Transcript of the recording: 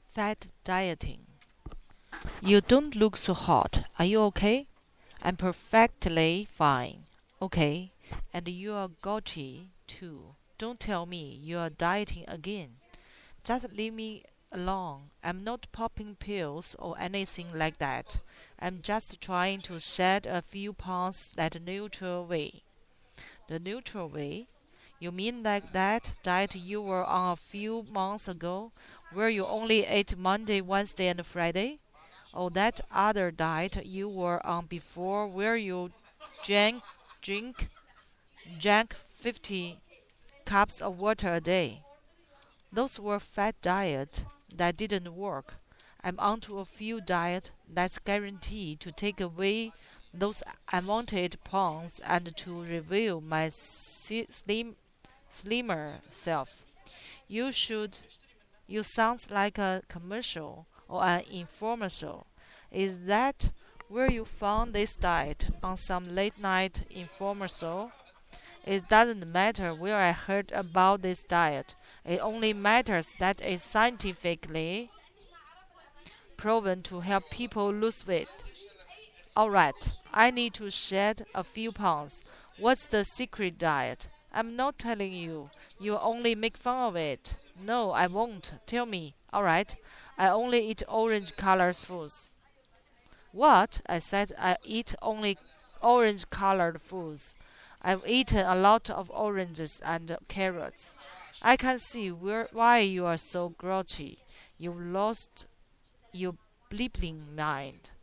Fat dieting. You don't look so hot. Are you okay? I'm perfectly fine. Okay. And you are gouty too. Don't tell me you are dieting again. Just leave me alone. I'm not popping pills or anything like that. I'm just trying to shed a few pounds that natural way. The neutral way? You mean like that diet you were on a few months ago, where you only ate Monday, Wednesday, and Friday? Or that other diet you were on before, where you drank, drink, drank 50 cups of water a day? Those were fat diet that didn't work. I'm onto a few diet that's guaranteed to take away those unwanted pounds and to reveal my slimmer self. You should. You sound like a commercial or an infomercial. Is that where you found this diet on some late night infomercial? It doesn't matter where I heard about this diet. It only matters that it's scientifically proven to help people lose weight. Alright, I need to shed a few pounds. What's the secret diet? I'm not telling you. You'll only make fun of it. No, I won't. Tell me. Alright, I only eat orange colored foods. What? I said I eat only orange colored foods. I've eaten a lot of oranges and carrots. I can see why you are so grouchy. You've lost your bleeping mind.